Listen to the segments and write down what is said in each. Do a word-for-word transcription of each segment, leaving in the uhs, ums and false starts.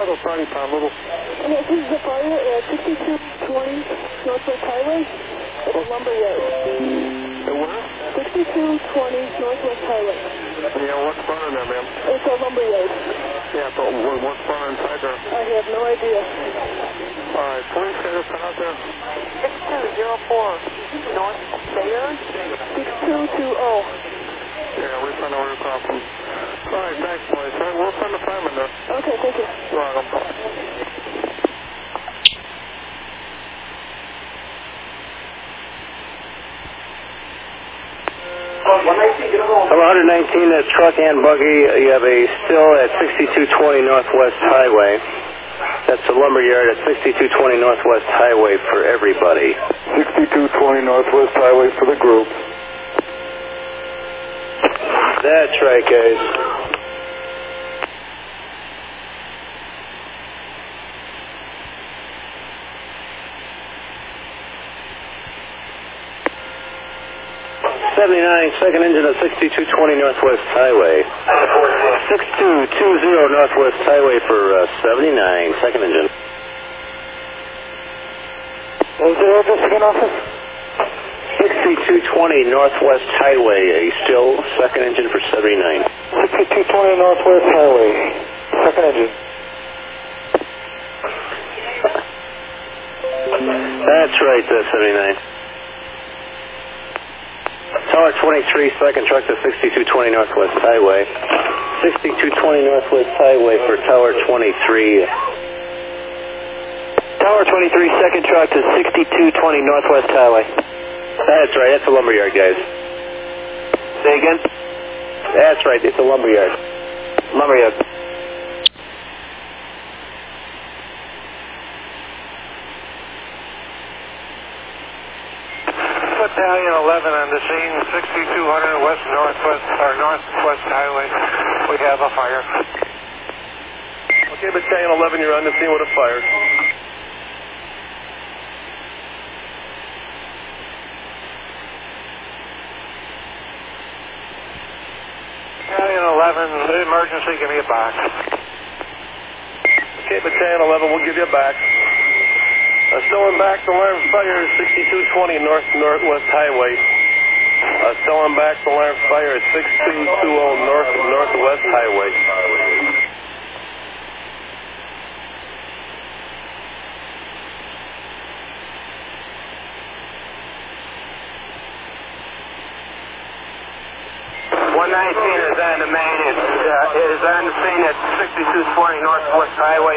Chicago Party Pound, Little. Yes, this is the fire at sixty-two twenty Northwest Highway. It's a lumber yard. At where? sixty-two twenty Northwest Highway. Yeah, what's burning there, ma'am? It's a lumber yard. Yeah, but what, what's burning inside there? I have no idea. All right, police get us out there. six two zero four North Bayard. six two two zero. Yeah, we found out where you're from. All right, thanks, boys. All right, we'll send the fireman there. Okay, thank you. You're welcome. Hello, one nineteen, that's truck and buggy. You have a still at sixty-two twenty Northwest Highway. That's the lumber yard at sixty-two twenty Northwest Highway for everybody. sixty-two twenty Northwest Highway for the group. That's right, guys. seventy-nine, second engine at sixty-two twenty Northwest Highway. sixty-two twenty Northwest Highway for uh, seventy-nine, second engine. What was the address again, officer? sixty-two twenty Northwest Highway, a still second engine for seventy-nine. sixty-two twenty Northwest Highway, second engine. That's right, uh, seventy-nine. Tower twenty-three, second truck to sixty-two twenty Northwest Highway. sixty-two twenty Northwest Highway for Tower twenty-three. Tower twenty-three, second truck to sixty-two twenty Northwest Highway. That's right, that's a lumberyard, guys. Say again? That's right, it's a lumberyard. Lumberyard. Battalion eleven on the scene, sixty-two hundred West Northwest, or Northwest Highway. We have a fire. Okay, Battalion eleven, you're on the scene with a fire. Battalion eleven, emergency, give me a box. Okay, Battalion eleven, we'll give you a box. Uh, still in back, the alarm fire is sixty-two twenty North Northwest Highway. Uh, still in back, the alarm fire is sixty-two twenty North Northwest Highway. one nineteen is on the main. It's, uh, it is on the scene at sixty-two twenty Northwest Highway.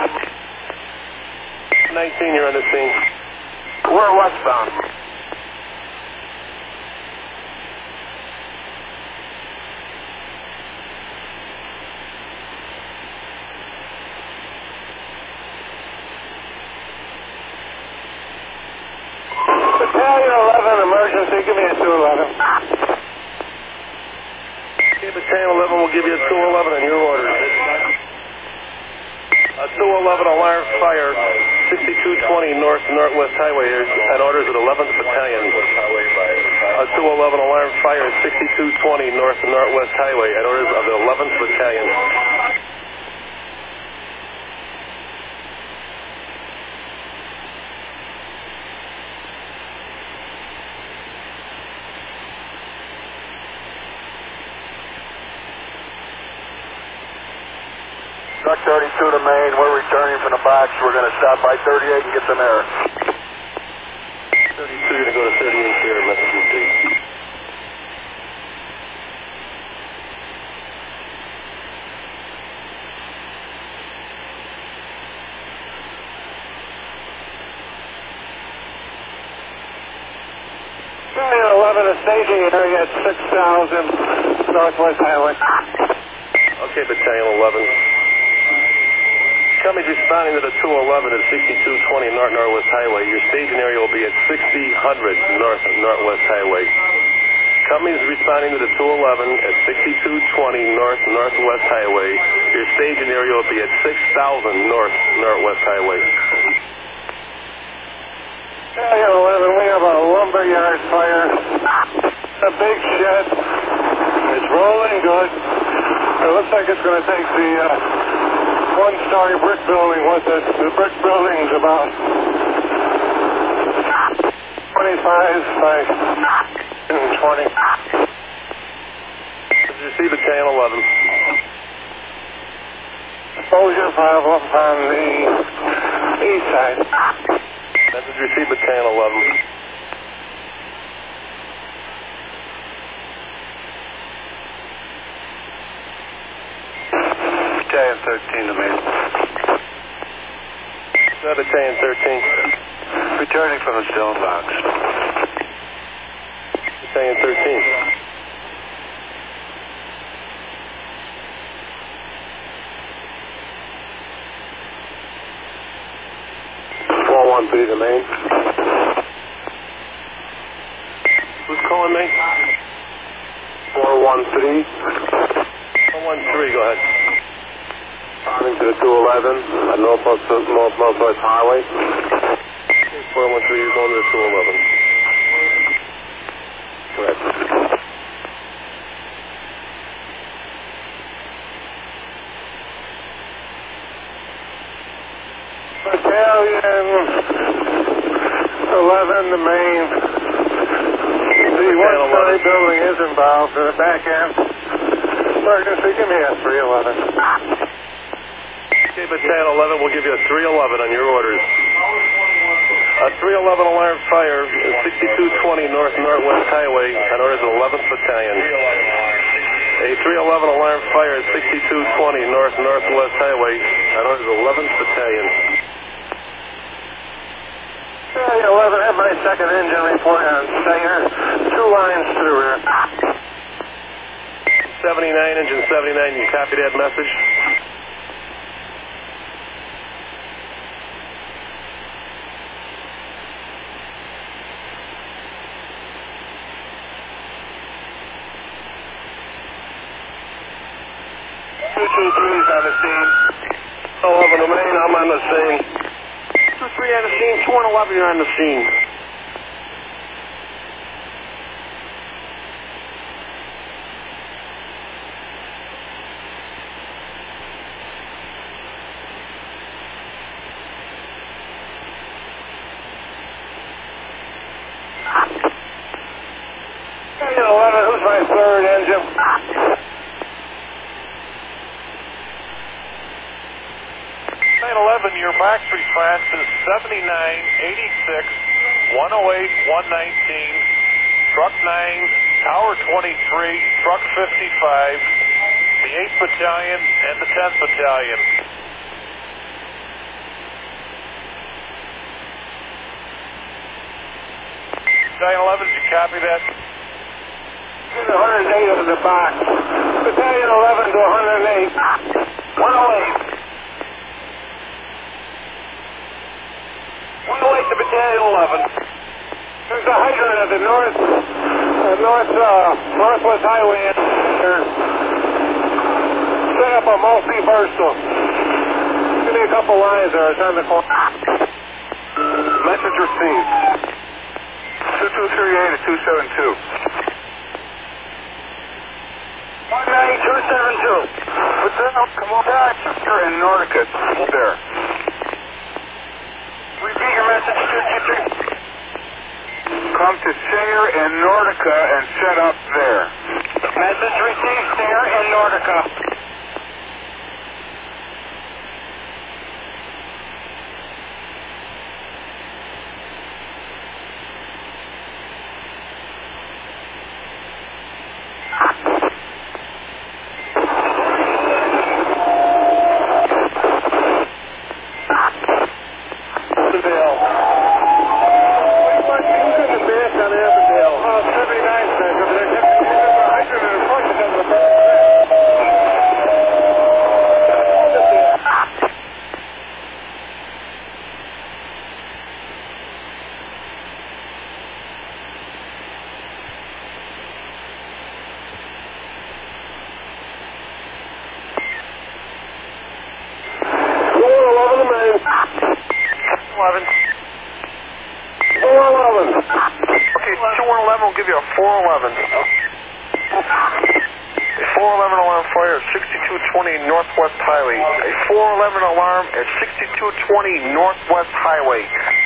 nineteen, you're on the scene. We're westbound. Battalion eleven, emergency, give me a two eleven. Okay, Battalion eleven will give you a two eleven on your orders. A two eleven alarm fire, sixty-two twenty North Northwest Highway at orders at eleventh Battalion. A two eleven alarm fire, sixty-two twenty North Northwest Highway at orders of the eleventh Battalion. Truck thirty-two to Maine, we're returning from the box. We're going to stop by thirty-eight and get some air. thirty-two, you're going to go to thirty-eight here, message D. Battalion eleven is staging area at six thousand Northwest Highway. Okay, Battalion eleven. Cummings responding to the two eleven at sixty-two twenty North Northwest Highway. Your staging area will be at sixty hundred North Northwest Highway. Cummings responding to the two eleven at sixty-two twenty North Northwest Highway. Your staging area will be at six thousand North Northwest Highway. Battalion eleven, we have a lumberyard fire. A big shed. It's rolling good. It looks like it's going to take the uh, one-story brick building with it. The brick building's about twenty-five by twenty. Did you see battalion eleven? Exposure problem on the east side. Message received, battalion eleven. Battalion thirteen to me. That battalion thirteen. Returning from the stone box. Battalion thirteen. four one three to main. Who's calling me? four one three. four one three, go ahead. Responding to the two eleven at Northwest, North, Northwest Highway. four one three, you're going to the two eleven. Correct. Battalion eleven, the main. The one-story building is involved in the back end. Emergency, give me a three eleven. Okay, battalion eleven, we'll give you a three eleven on your orders. A three eleven alarm fire is sixty-two twenty North Northwest Highway on orders of eleventh Battalion. A three eleven alarm fire is sixty-two twenty North Northwest Highway on orders of eleventh Battalion. Battalion eleven, have my second engine report on Stinger. Two lines to the rear. seventy-nine, engine seventy-nine, you copy that message? two two three is on the scene. eleven to main, I'm on the scene. two three on the scene, two one eleven, you're on the scene. Battalion eleven, who's my third engine? Battalion eleven, your max response is seventy-nine, eighty-six, one oh eight, one nineteen, truck nine, tower twenty-three, truck fifty-five, the eighth Battalion, and the tenth Battalion. Battalion eleven, did you copy that? one oh eight in the box. Battalion eleven to one oh eight. one oh eight. one oh eight to Battalion eleven. There's a hydrant at the north, uh, north, uh, Northwest Highway. Here. Set up a multi-burstal. Give me a couple lines there. It's on the corner. Message received. two two three eight to two seven two. one nine two seven two. What's up? Come on back. You're in Nordica. There. Repeat your message, two two three. Come to Singer and Nordica and set up there. Message received, Singer and Nordica. eleven. four eleven. Okay, two one eleven will give you a four eleven. four eleven alarm fire, sixty-two twenty Northwest Highway. A four eleven alarm at sixty-two twenty Northwest Highway.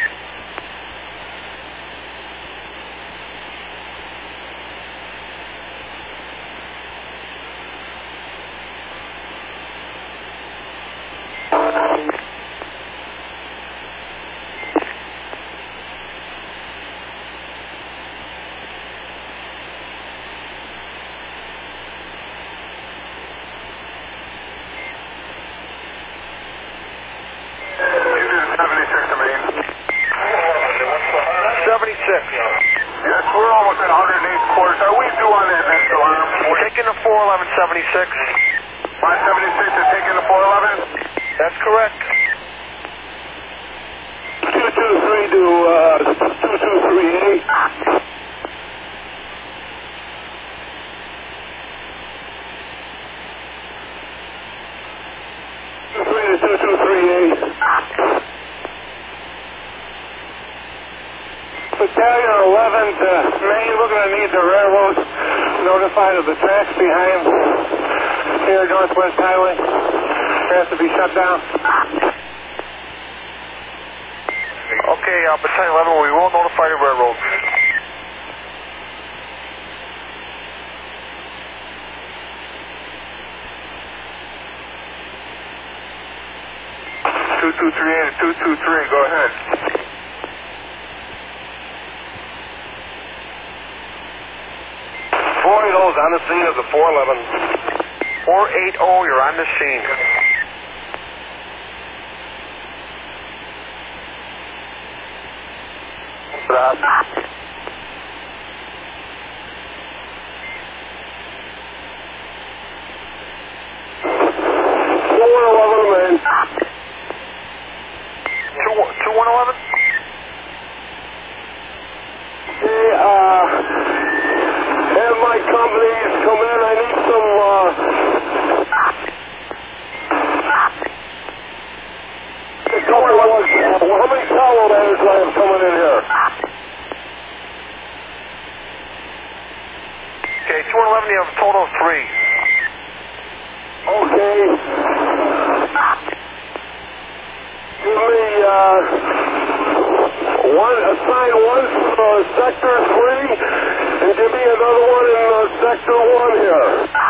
seventy-six. Yes, we're almost at one hundred eight quarters. Are we due on that next alarm? We're taking the four eleven seventy-six. five seventy-six is taking the four eleven? That's correct. two two three to uh, two two three eight. two three to two two three eight. Battalion eleven to Maine, we're going to need the railroad notified of the tracks behind here, Northwest Highway. It has to be shut down. Okay, uh, Battalion eleven, we will notify the railroad. two two three eight, two two three, go ahead. four eighty is on the scene of the four eleven. four eighty, you're on the scene. Stop. four eleven, man. two one eleven? Okay, uh, have my companies come in. I need some, uh, a couple of, uh, how many towel ladders do I have coming in here? Okay, two one eleven, you have a total of three. Okay. Give me, uh, one, assign one for uh, sector three, and give me another one in uh, sector one here.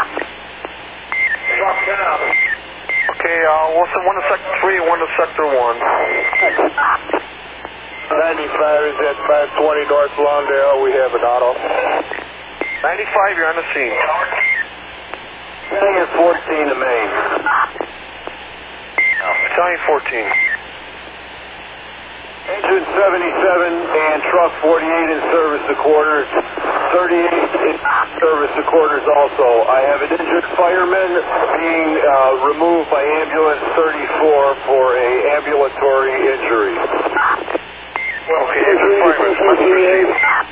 Drop down. Okay, uh, we'll send one to sector three and one to sector one. ninety-five is at five twenty North Lawndale. We have an auto. ninety-five, you're on the scene. Battalion fourteen to Maine. Battalion fourteen. Engine seventy-seven and truck forty-eight in service to quarters. thirty-eight in service to quarters also. I have an injured fireman being uh, removed by ambulance thirty-four for a ambulatory injury. Okay, injured fireman.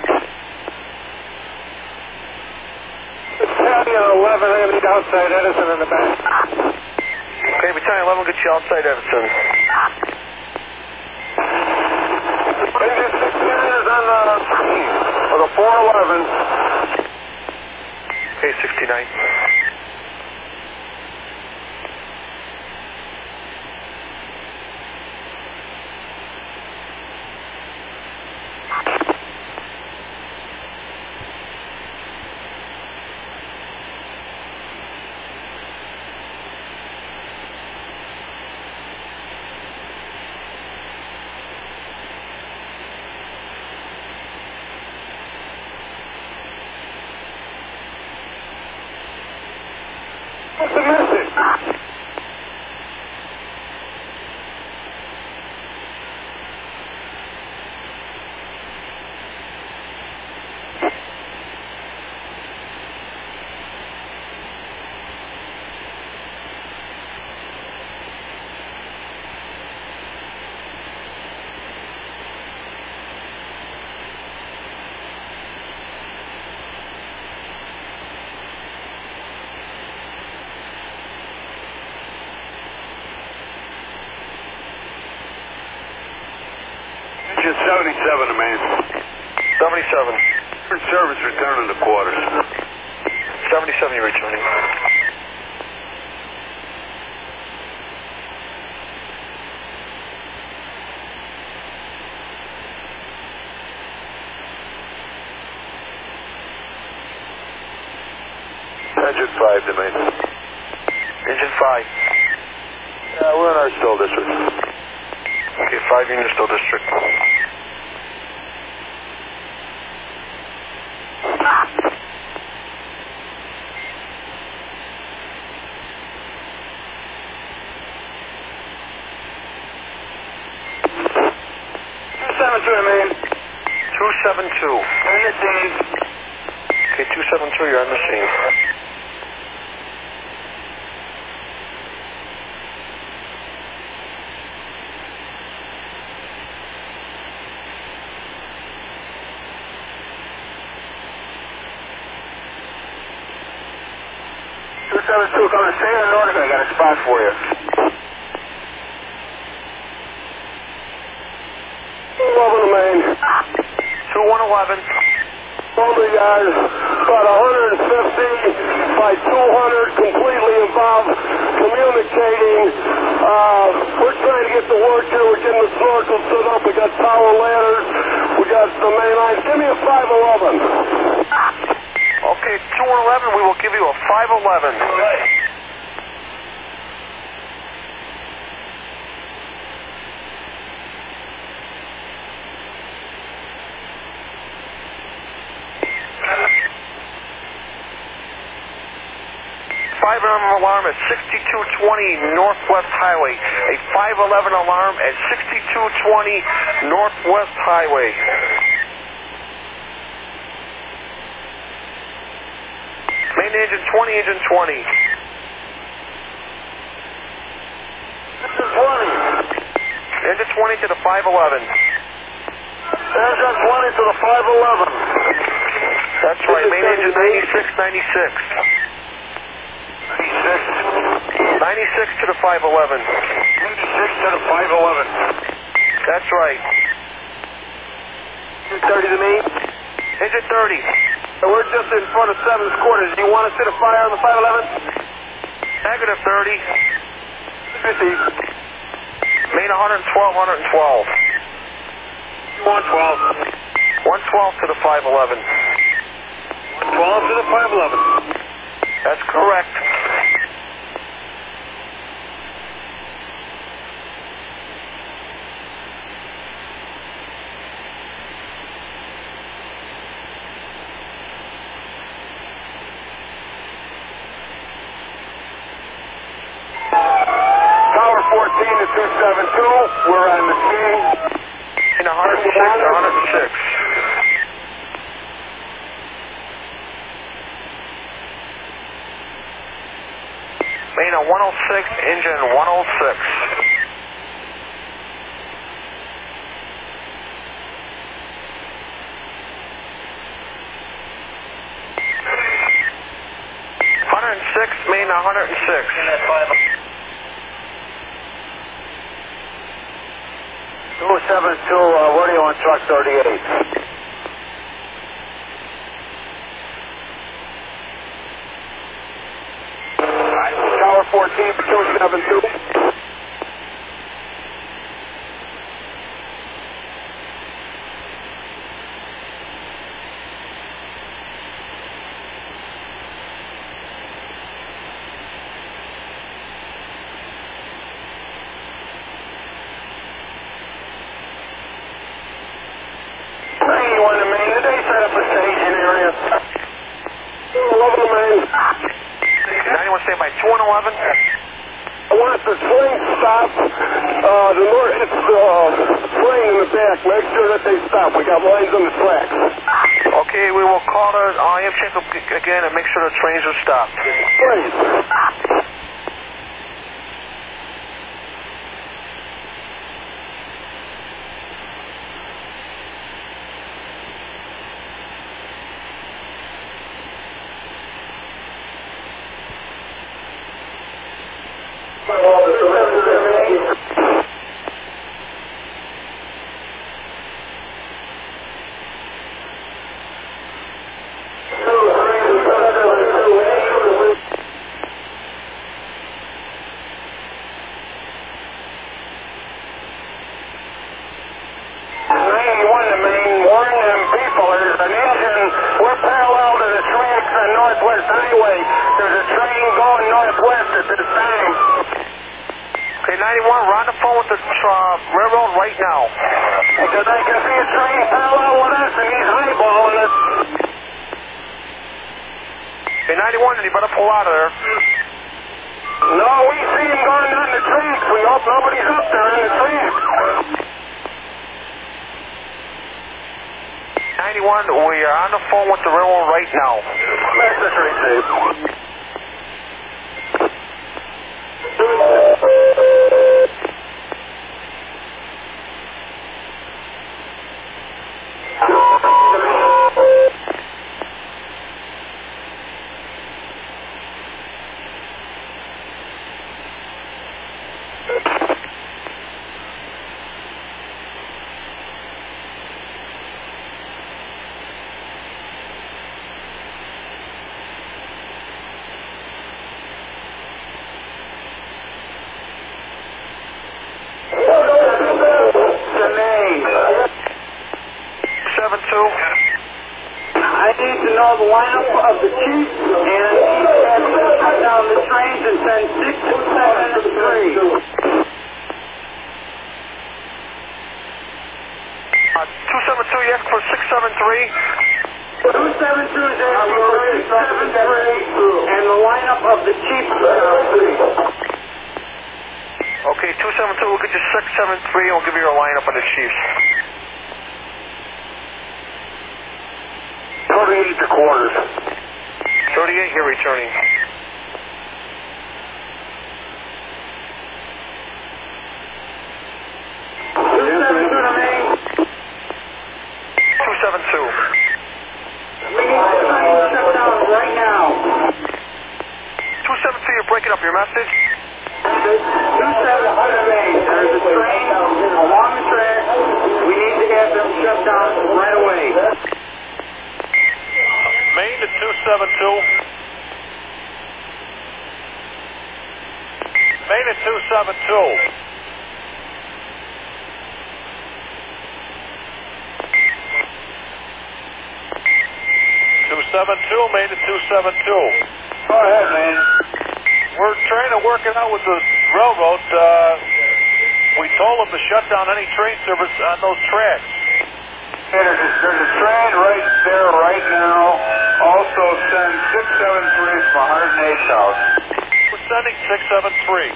Battalion eleven, I need outside Edison in the back. Okay, Battalion eleven, get you outside Edison. Engine sixty-nine is on the scene for the four eleven. Okay, sixty-nine. What's the message? Engine seventy-seven to Maine. seventy-seven. Service returning to quarters. seventy-seven, you're returning. engine five, the main. Engine five. Yeah, we're in our still district. Okay, five unit still district. two seven two, the main. two seven two. On the scene. Okay, two seven two, you're on the scene. two seven two, come to Saint Nordic. I got a spot for you. Eleven main. two one eleven. Boulder yard, about one hundred fifty by two hundred, completely involved, communicating. Uh, we're trying to get the work here. We're getting the snorkel set up. We got power ladders. We got the main line. Give me a five eleven. Okay, two one eleven, we will give you a five eleven. five eleven alarm at sixty-two twenty Northwest Highway. A five eleven alarm at sixty-two twenty Northwest Highway. Main engine twenty, engine twenty. twenty. Engine twenty to the five eleven. Engine twenty to the five eleven. That's right, main engine ninety-six, ninety-six. ninety-six. ninety-six to the five eleven. ninety-six to the five eleven. That's right. thirty to me. Engine thirty. We're just in front of Seven's Quarters. Do you want to sit a fire on the five eleven? Negative thirty. fifty. Main one twelve, one twelve. one twelve. one twelve to the five eleven. one twelve to the five eleven. That's correct. Tower fourteen to two seven two. We're on the scene. In one oh six to one oh six. Main a one oh six, engine one oh six. one oh six, main one oh six. two seven two, uh, where are you on truck thirty-eight? Tower fourteen for two seven two. ninety-one to Main, did they set up a staging area? eleven main. ninety-one stand by two one eleven. I want the swing stop. Uh, the north, it's uh, swing in the back. Make sure that they stop. We got lines on the tracks. Okay, we will call the I M check up again and make sure the trains are stopped. Please. ninety-one to Main, warn them people, there's an engine, we're parallel to the tracks on Northwest Highway. Highway. There's a train going northwest at this time. Okay, ninety-one, we're on the phone with the uh, railroad right now. Because I can see a train parallel with us and he's eyeballing us. Okay, ninety-one, and you better pull out of there. No, we see him going on the tracks. We hope nobody's up there in the tracks. ninety-one, we are on the phone with the railroad right now. Message received. I need to know the lineup of the chief, and he has to shut down the trains and send six two seven three. Uh, two seven two, you asked for six seven three? two seven two is asking for six seven three, and the lineup of the chief. Okay, two seven two, we'll get you six seven three, and we'll give you your lineup of the chiefs. thirty-eight to quarters. thirty-eight, you're returning. two seven two to me. two seven two. We need the train shut down right now. two seven two, you're breaking up your message. two seven two to me. There's a train along the track. We need to have them shut down right away. Main to two seven two. Main to two seven two. two seven two, Main to two seven two. Go ahead, man. We're trying to work it out with the railroad. Uh, we told them to shut down any train service on those tracks. Hey, there's, a, there's a train right there right now. Also send six seven three from one oh eight South. We're sending six seven three.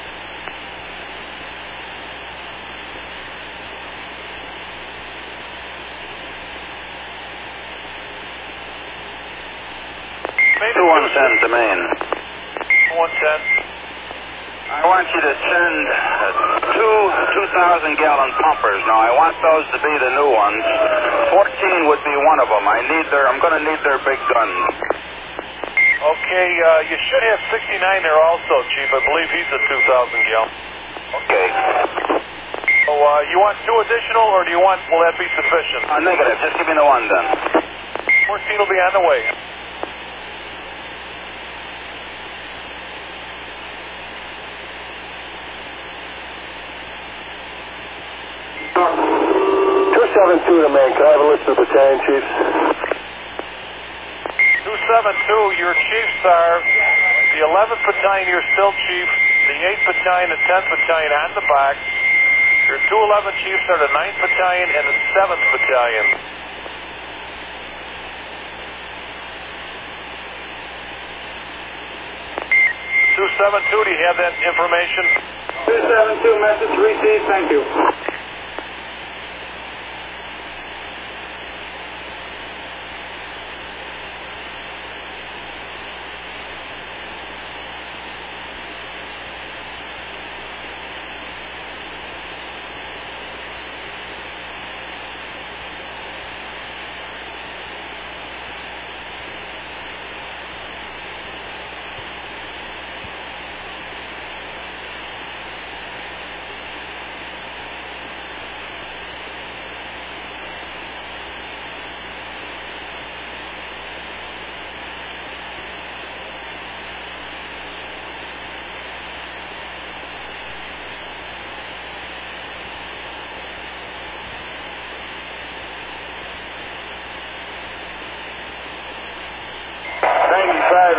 two one ten to Main. one ten. I want you to send uh, two two thousand gallon pumpers. Now I want those to be the new ones. fourteen would be one of them. I need their. I'm going to need their big guns. Okay, uh, you should have sixty-nine there also, Chief. I believe he's a two thousand gallon. Okay. So uh, you want two additional, or do you want? Will that be sufficient? Uh, negative. Just give me the one then. fourteen will be on the way. two seven two to Main. Can I have a list of battalion chiefs? two seven two, your chiefs are the eleventh Battalion, you're still chief, the eighth Battalion, the tenth Battalion on the box. Your two eleven chiefs are the ninth Battalion and the seventh Battalion. two seven two, do you have that information? two seven two, message received, thank you.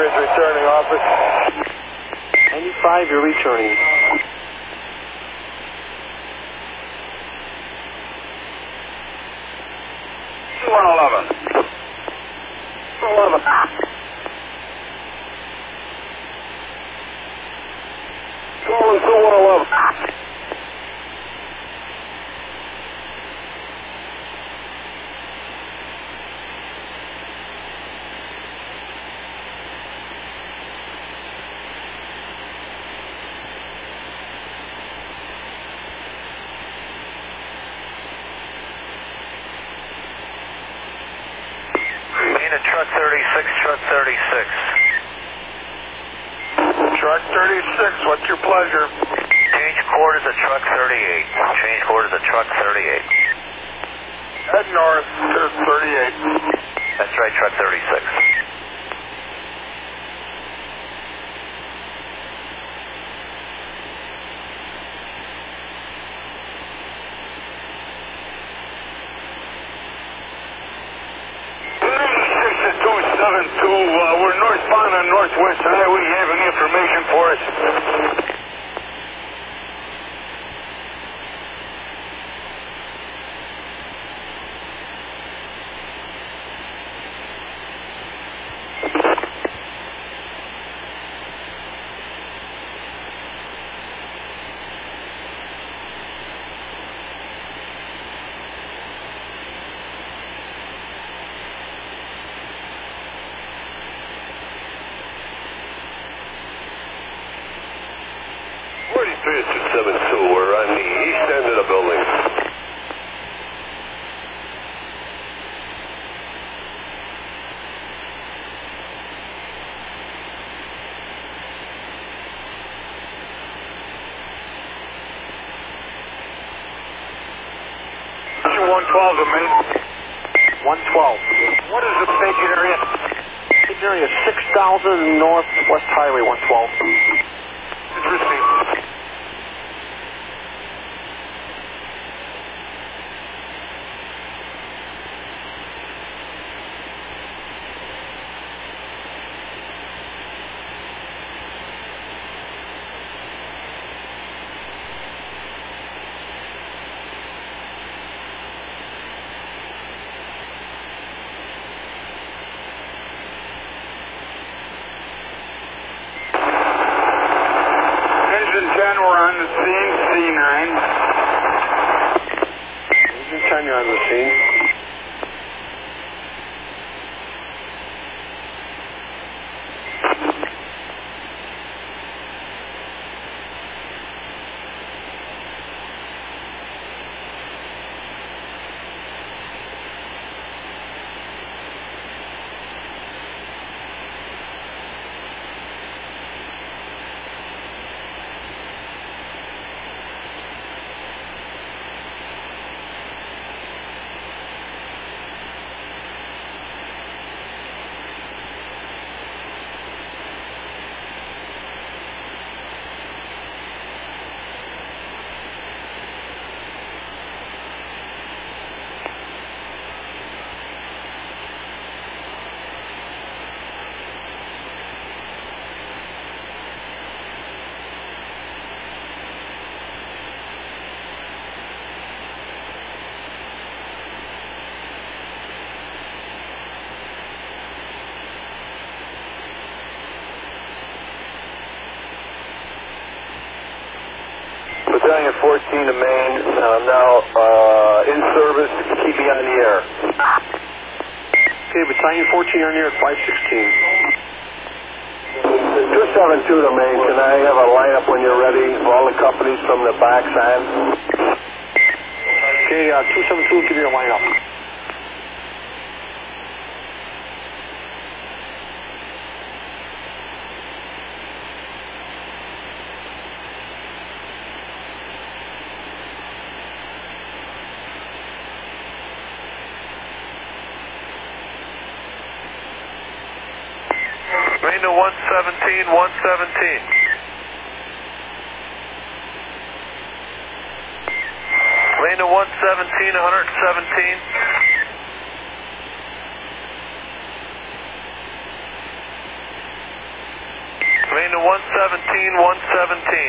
is returning office. ninety-five, you're returning. two one eleven. two eleven. Calling two one eleven. Main at truck thirty-six, truck thirty-six. Truck thirty-six, what's your pleasure? Change quarters at truck thirty-eight. Change quarters at truck thirty-eight. Head north to thirty-eight. That's right, truck thirty-six. two seven two, uh, we're northbound on Northwest Highway. You have any information for us? forty-three to two seven two, we're on the east end of the building. one twelve, the main. one twelve. What is the staging area? Staging area six thousand Northwest Highway, one twelve. It's received. ten, we're on the scene, C nine. Engine ten, you're on the scene. Battalion fourteen to Maine, uh, now uh, in service, keep me on the air. Okay, Battalion fourteen on the air at five sixteen. two seven two to Maine, can I have a lineup when you're ready of all the companies from the backside? Okay, uh, two seven two, give you a lineup. Maine to one seventeen, one seventeen. Maine to one seventeen, one seventeen. main to one seventeen, one seventeen.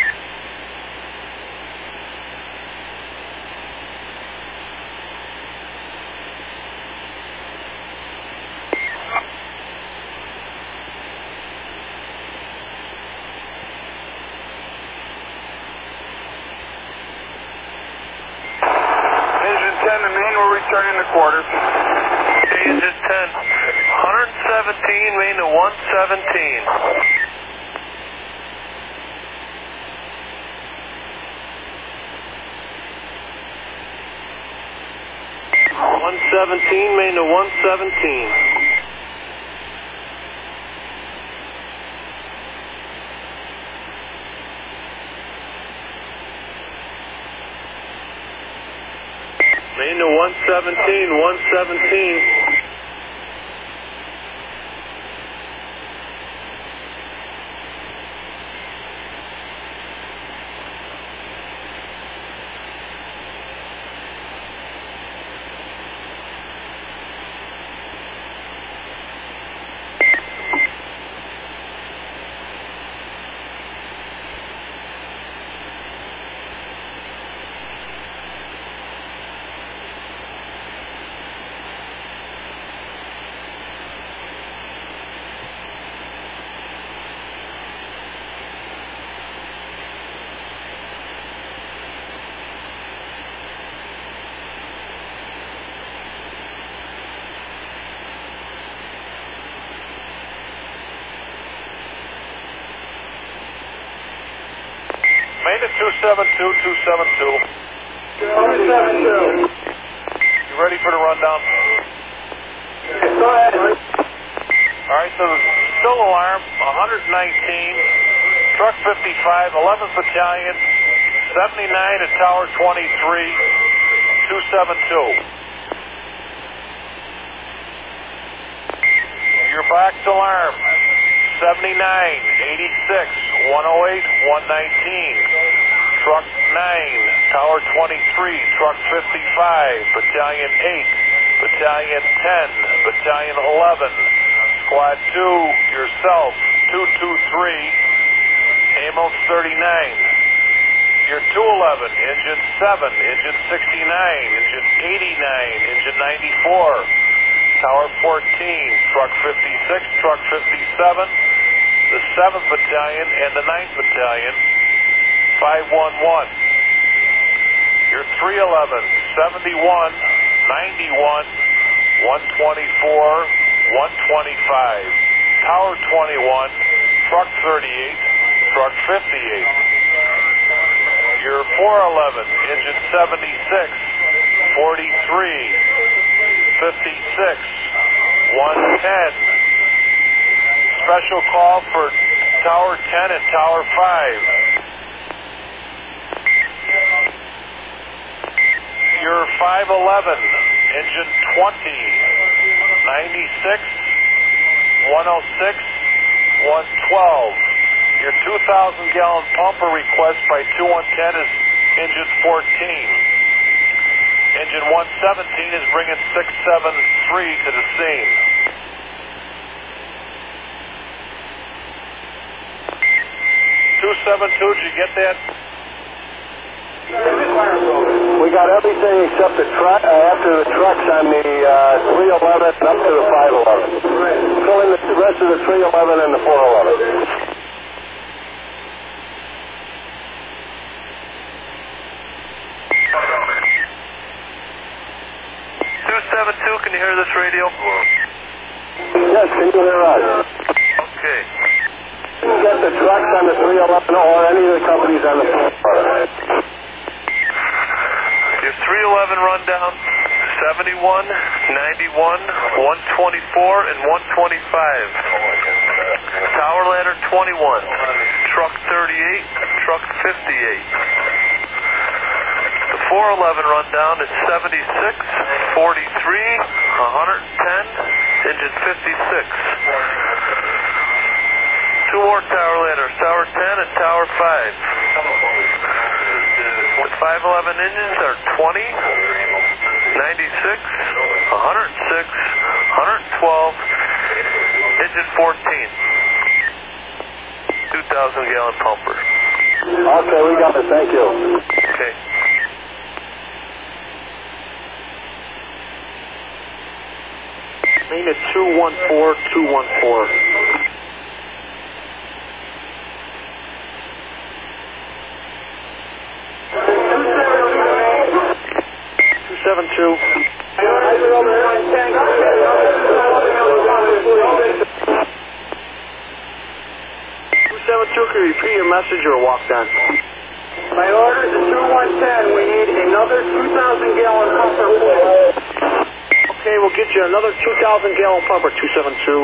Engine ten, the main will return in the quarters. Engine ten, one seventeen, main to one seventeen. one seventeen, main to one seventeen. Main to one seventeen, one seventeen. Main to two seven two, two seven two. two seven two. You ready for the rundown? Go ahead. All right, so still alarm, one nineteen, truck fifty-five, eleventh Battalion, seventy-nine at Tower twenty-three, two seven two. Your box alarm, seventy-nine, eighty-six, one oh eight, one nineteen, truck nine, Tower twenty-three, truck fifty-five, Battalion eight, Battalion ten, Battalion eleven, Squad two, yourself, two two three, ambulance thirty-nine. Your two eleven, engine seven, engine sixty-nine, engine eighty-nine, engine ninety-four, Tower fourteen, truck fifty-six, truck fifty-seven, the seventh Battalion and the ninth Battalion, five one one. Your three eleven, seventy-one, ninety-one, one twenty-four, one twenty-five, Tower twenty-one, truck thirty-eight, truck fifty-eight. Your four eleven, engine seventy-six, forty-three, fifty-six, one ten. Special call for Tower ten and Tower five. Your five eleven, engine twenty, ninety-six, one oh six, one twelve. Your two thousand gallon pumper request by two one ten is engine fourteen. Engine one seventeen is bringing six seven three to the scene. two seven two, did you get that? We got everything except the truck, uh, after the trucks on the uh, three eleven up to the five eleven. Fill in the rest of the three eleven and the four eleven. two seven two, can you hear this radio? Yes, can you hear us? Okay. Get the trucks on the three eleven or any of the companies on the four eleven. Your three eleven rundown, seventy-one, ninety-one, one twenty-four, and one twenty-five. Tower ladder twenty-one, truck thirty-eight, truck fifty-eight. The four eleven rundown is seventy-six, forty-three, one ten, engine fifty-six. Two more tower ladders, Tower ten and Tower five. The five eleven engines are twenty, ninety-six, one oh six, one twelve, engine fourteen. thousand gallon pumper. Okay, we got it. Thank you. Okay. Main at two one four, two one four. two seven two. two seven two, can you repeat your message or walk down? My order is a two one ten. We need another two thousand gallon pumper, please. Okay, we'll get you another two thousand gallon pumper, two seven two.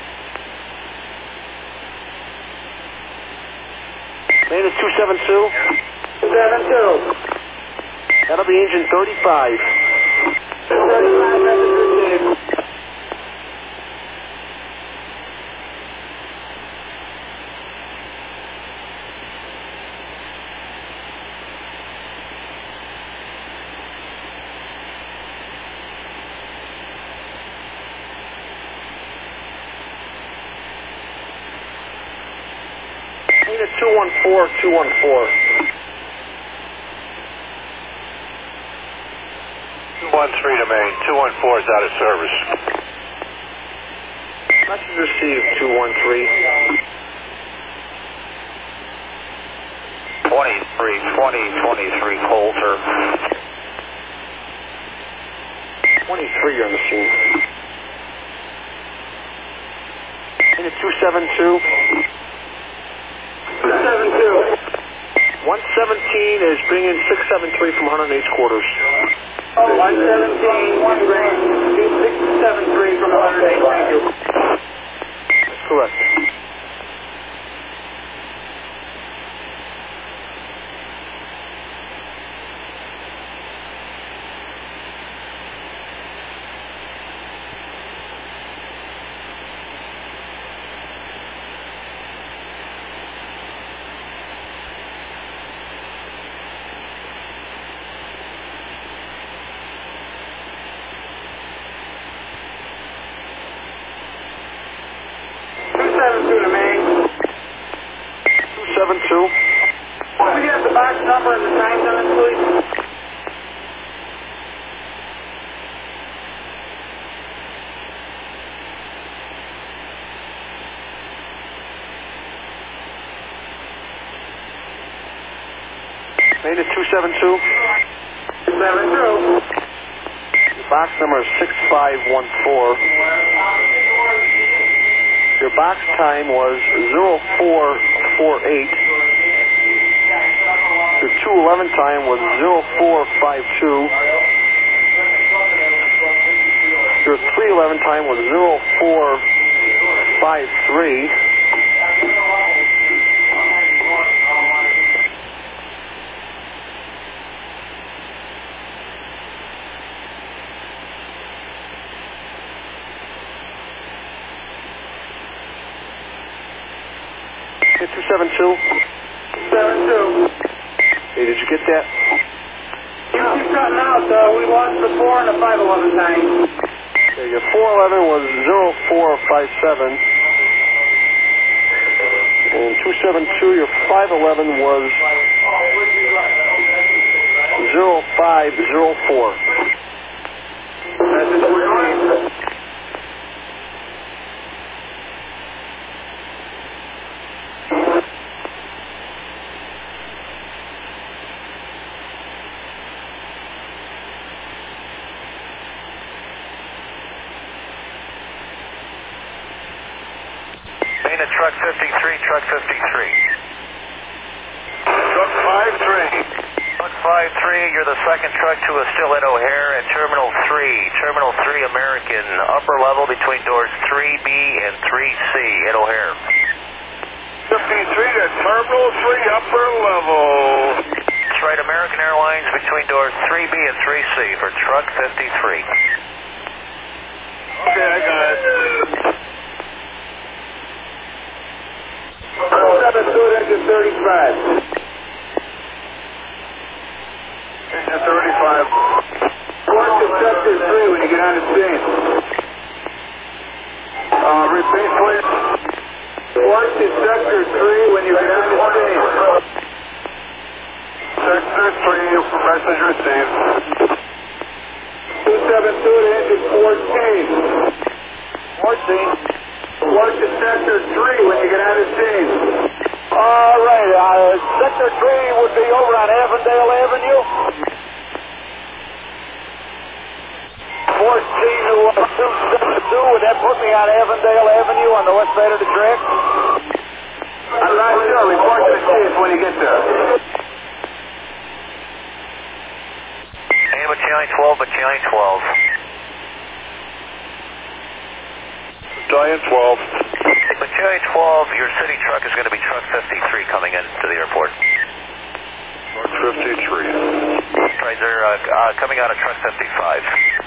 Main at two seven two. seven two. That'll be engine thirty-five. thirty-five, message received. Main at two one four, two one four. two one three to main. two one four is out of service. Message received, two one three. twenty-three, twenty, twenty-three, Coulter. twenty-three, you're on the scene. Main at two seven two. two seven two. one seventeen is bringing six seven three from one hundred eight quarters. one seventeen, one grand, two six seven three from one hundred eight. Thank you. That's correct. two seven two to main. two seven two. Can we get the box number and the times on it, please? Main at two seven two. two seven two. Box number is six five one four. Your box time was zero four four eight. Your two eleven time was zero four five two. Your three eleven time was zero four five three. two seven two. seven two. Hey, did you get that? You keep cutting out, uh, we lost the four and the five eleven time. Okay, your four eleven was zero four five seven. And two seven two, your five eleven was zero five zero four. Message received. Main at truck fifty-three, truck fifty-three. Truck five three. Truck five three, you're the second truck to a still at O'Hare at Terminal three. Terminal three American, upper level between doors three B and three C at O'Hare. fifty-three to Terminal three, upper level. That's right, American Airlines between doors three B and three C for truck fifty-three. Okay, I got it. seven two, engine thirty-five. Engine thirty-five. Work to sector three when you get on the scene. Uh, repeat, please. Work Watch at Sector three when you get out of scene. Sector three, message received. two seven two to engine fourteen. fourteen. Watch at Sector three when you get out of scene. All right, uh, Sector three would be over on Avondale Avenue. fourteen to uh, two seven two, would that put me on Avondale Avenue on the west side of the track? I'm not sure. Report to the chief when you get there. Hey, Battalion twelve, Battalion twelve. Battalion twelve. Battalion twelve, your city truck is going to be truck fifty-three coming in to the airport. Truck fifty-three. Right, they're uh, uh, coming out of truck fifty-five.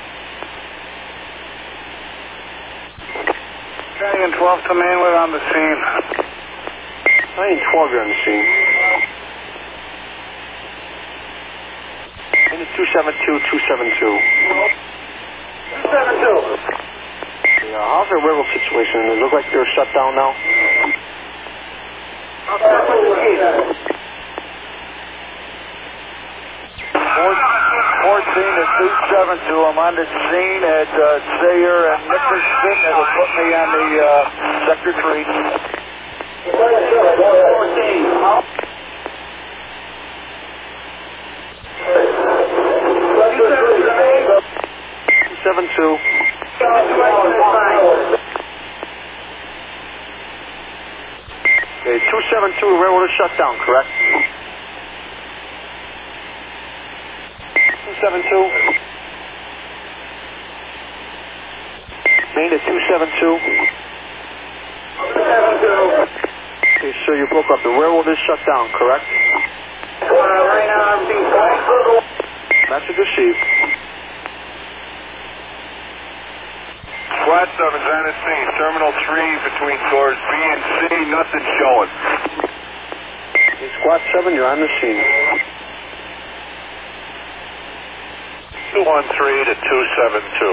Battalion twelve to main, we're on the scene. Battalion twelve, you're on the scene. In the two seven two, two seven two. two seven two. Yeah, how's their railroad situation? Does it look like they're shut down now? fourteen to two seven two, I'm on the scene at uh, Sayer and Nickerson. That'll put me on the uh, Sector three. fourteen. two seven two. Okay, two seven two, the railroad is shut down, correct? two seven two. Main at two seven two. Okay, sir, you broke up. The railroad is shut down, correct? Right now I'm being called. Message received. Squad seven's on the scene. Terminal three between doors B and C, nothing showing. Okay, Squad seven, you're on the scene. two one three to two seven two.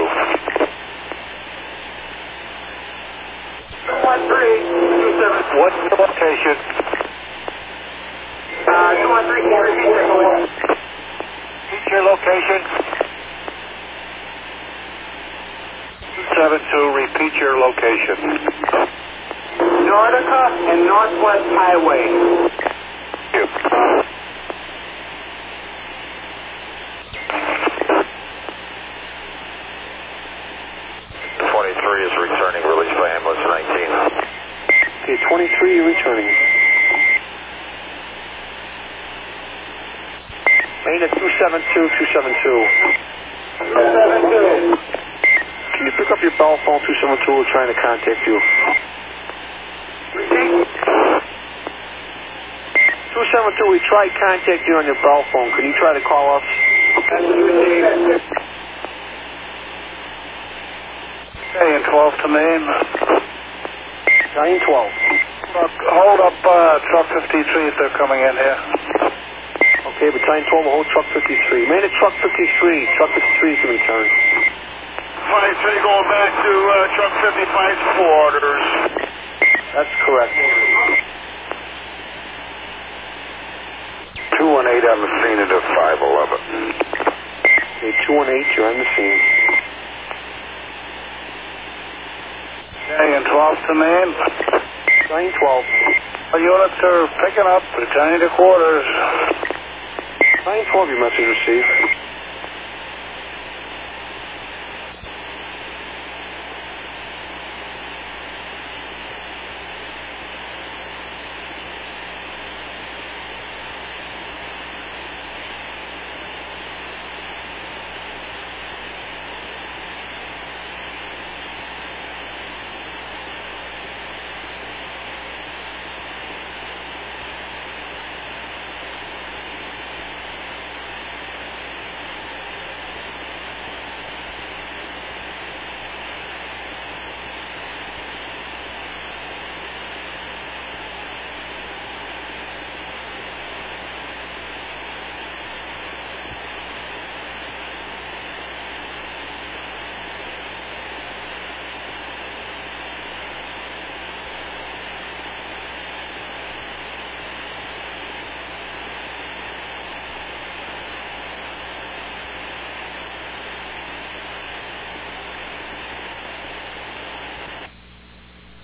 two one three, two seven two. What's the location? Uh, two one three, can you repeat that, please? Repeat your location. two seven two, repeat your location. Nordica and Northwest Highway. Thank you. twenty-three is returning, released by ambulance nineteen. Okay, twenty-three, you're returning. Main at two seven two, two seven two. two seven two. Can you pick up your bell phone, two seven two, we're trying to contact you. two seven two, we tried contacting you on your bell phone. Can you try to call us? Battalion twelve to main. Battalion twelve. Truck, hold up uh, truck fifty-three if they're coming in here. Okay, Battalion twelve, hold truck fifty-three. Main at truck fifty-three. Truck fifty-three can return. five three going back to uh, truck fifty-five's quarters. That's correct. two one eight on the scene into five eleven. Okay, two one eight, you're on the scene. Battalion twelve to main. Battalion twelve. Our units are picking up, returning to quarters. Battalion twelve, your message received.